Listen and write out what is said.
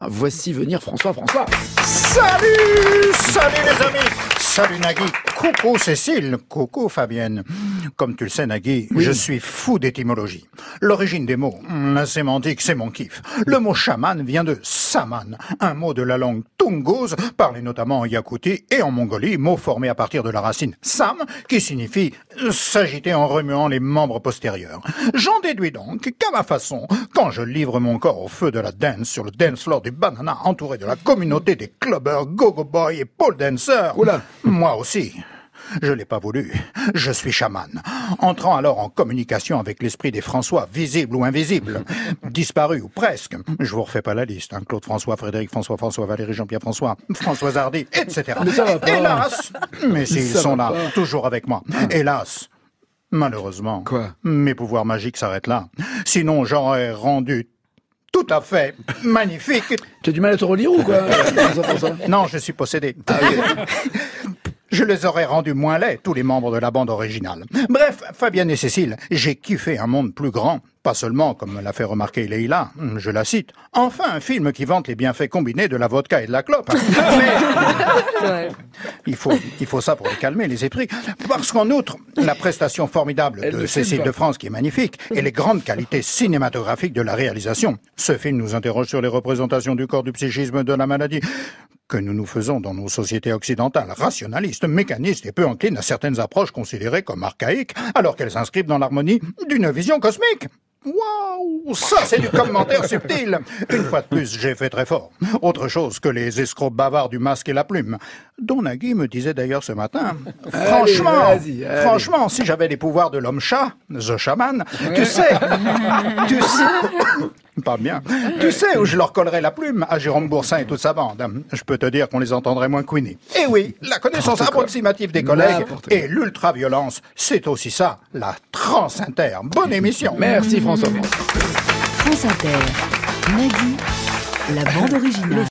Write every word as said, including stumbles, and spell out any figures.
Voici venir François François. Salut, salut les amis, salut Nagui, coucou Cécile, coucou Fabienne. Comme tu le sais Nagui, oui. Je suis fou d'étymologie. L'origine des mots, la sémantique, c'est mon kiff. Le mot chaman vient de saman, un mot de la langue tungouse, parlé notamment en Yakoutie et en Mongolie, mot formé à partir de la racine sam, qui signifie s'agiter en remuant les membres postérieurs. J'en déduis donc qu'à ma façon, quand je livre mon corps au feu de la dance sur le dance floor du Banana, entouré de la communauté des clubbers, go-go boys et pole dancers, Oula. Moi aussi. Je l'ai pas voulu. Je suis chaman. Entrant alors en communication avec l'esprit des François, visibles ou invisibles, disparus ou presque. Je vous refais pas la liste, hein. Claude François, Frédéric François, François Valéry, Jean-Pierre François, François Hardy, et cetera. Mais ça va pas. Hélas, mais s'ils Ça sont va là, pas. toujours avec moi. Hélas, malheureusement, Quoi mes pouvoirs magiques s'arrêtent là. Sinon, j'aurais rendu tout à fait magnifique. Tu as du mal à te relire ou quoi François François Non, je suis possédé. Ah, oui. Je les aurais rendus moins laids, tous les membres de la bande originale. Bref, Fabienne et Cécile, j'ai kiffé un monde plus grand. Pas seulement, comme me l'a fait remarquer Leïla, je la cite, enfin un film qui vante les bienfaits combinés de la vodka et de la clope. Mais il faut, il faut ça pour les calmer, les esprits. Parce qu'en outre, la prestation formidable Elle de ne Cécile filme pas. de France, qui est magnifique, et les grandes qualités cinématographiques de la réalisation. Ce film nous interroge sur les représentations du corps, du psychisme, de la maladie que nous nous faisons dans nos sociétés occidentales, rationalistes, mécanistes et peu enclines à certaines approches considérées comme archaïques, alors qu'elles s'inscrivent dans l'harmonie d'une vision cosmique. Waouh, ça c'est du commentaire subtil. Une fois de plus, j'ai fait très fort. Autre chose que les escrocs bavards du masque et la plume, dont Nagui me disait d'ailleurs ce matin. Franchement, Allez, vas-y, allez. franchement, si j'avais les pouvoirs de l'homme-chat, The Shaman, tu sais, tu sais, pas bien, tu sais où je leur collerais la plume à Jérôme Boursin et toute sa bande. Je peux te dire qu'on les entendrait moins couiner. Et oui, la connaissance approximative des collègues N'importe quoi. et l'ultra-violence, c'est aussi ça, la transinter. Bonne émission. Merci François François. France Inter, Nagui, la bande originale.